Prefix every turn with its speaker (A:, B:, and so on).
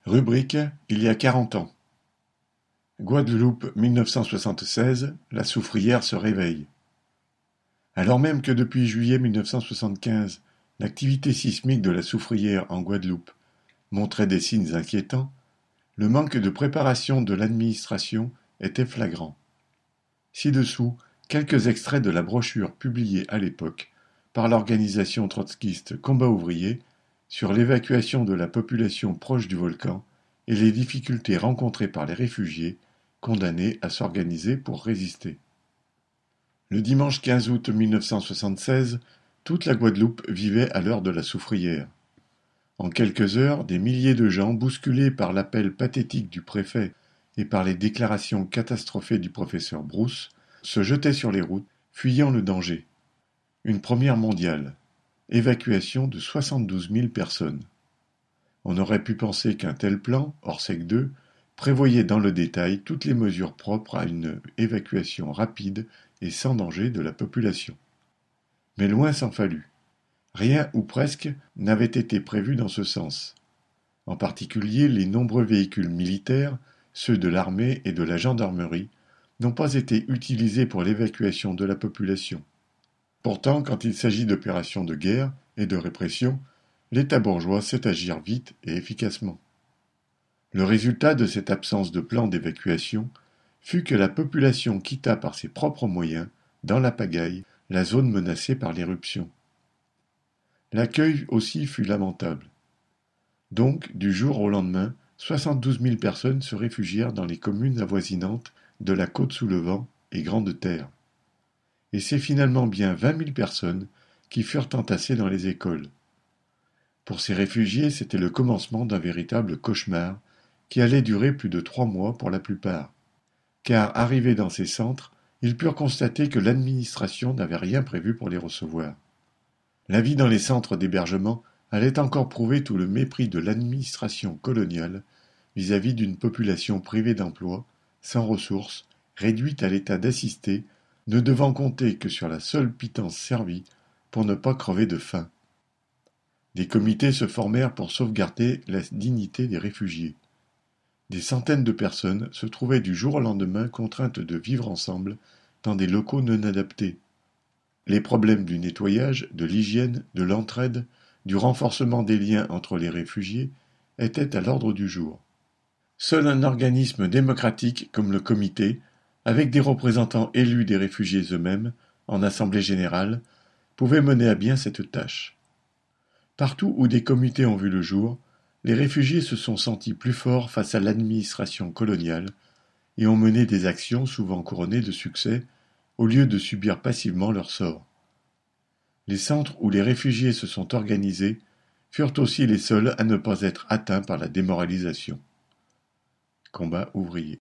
A: Rubrique il y a 40 ans. Guadeloupe 1976, la soufrière se réveille. Alors même que depuis juillet 1975, l'activité sismique de la soufrière en Guadeloupe montrait des signes inquiétants, le manque de préparation de l'administration était flagrant. Ci-dessous, quelques extraits de la brochure publiée à l'époque par l'organisation trotskiste Combat ouvrier sur l'évacuation de la population proche du volcan et les difficultés rencontrées par les réfugiés condamnés à s'organiser pour résister. Le dimanche 15 août 1976, toute la Guadeloupe vivait à l'heure de la soufrière. En quelques heures, des milliers de gens, bousculés par l'appel pathétique du préfet et par les déclarations catastrophées du professeur Brousse, se jetaient sur les routes, fuyant le danger. Une première mondiale. Évacuation de 72 000 personnes. On aurait pu penser qu'un tel plan, Orsec II, prévoyait dans le détail toutes les mesures propres à une évacuation rapide et sans danger de la population. Mais loin s'en fallut. Rien ou presque n'avait été prévu dans ce sens. En particulier, les nombreux véhicules militaires, ceux de l'armée et de la gendarmerie, n'ont pas été utilisés pour l'évacuation de la population. Pourtant, quand il s'agit d'opérations de guerre et de répression, l'État bourgeois sait agir vite et efficacement. Le résultat de cette absence de plan d'évacuation fut que la population quitta par ses propres moyens, dans la pagaille, la zone menacée par l'éruption. L'accueil aussi fut lamentable. Donc, du jour au lendemain, 72 000 personnes se réfugièrent dans les communes avoisinantes de la Côte-sous-le-Vent et Grande-Terre. Et c'est finalement bien 20 000 personnes qui furent entassées dans les écoles. Pour ces réfugiés, c'était le commencement d'un véritable cauchemar qui allait durer plus de 3 mois pour la plupart. Car, arrivés dans ces centres, ils purent constater que l'administration n'avait rien prévu pour les recevoir. La vie dans les centres d'hébergement allait encore prouver tout le mépris de l'administration coloniale vis-à-vis d'une population privée d'emploi, sans ressources, réduite à l'état d'assistés, ne devant compter que sur la seule pitance servie pour ne pas crever de faim. Des comités se formèrent pour sauvegarder la dignité des réfugiés. Des centaines de personnes se trouvaient du jour au lendemain contraintes de vivre ensemble dans des locaux non adaptés. Les problèmes du nettoyage, de l'hygiène, de l'entraide, du renforcement des liens entre les réfugiés étaient à l'ordre du jour. Seul un organisme démocratique comme le comité, avec des représentants élus des réfugiés eux-mêmes, en assemblée générale, pouvait mener à bien cette tâche. Partout où des comités ont vu le jour, les réfugiés se sont sentis plus forts face à l'administration coloniale et ont mené des actions souvent couronnées de succès au lieu de subir passivement leur sort. Les centres où les réfugiés se sont organisés furent aussi les seuls à ne pas être atteints par la démoralisation. Combat ouvrier.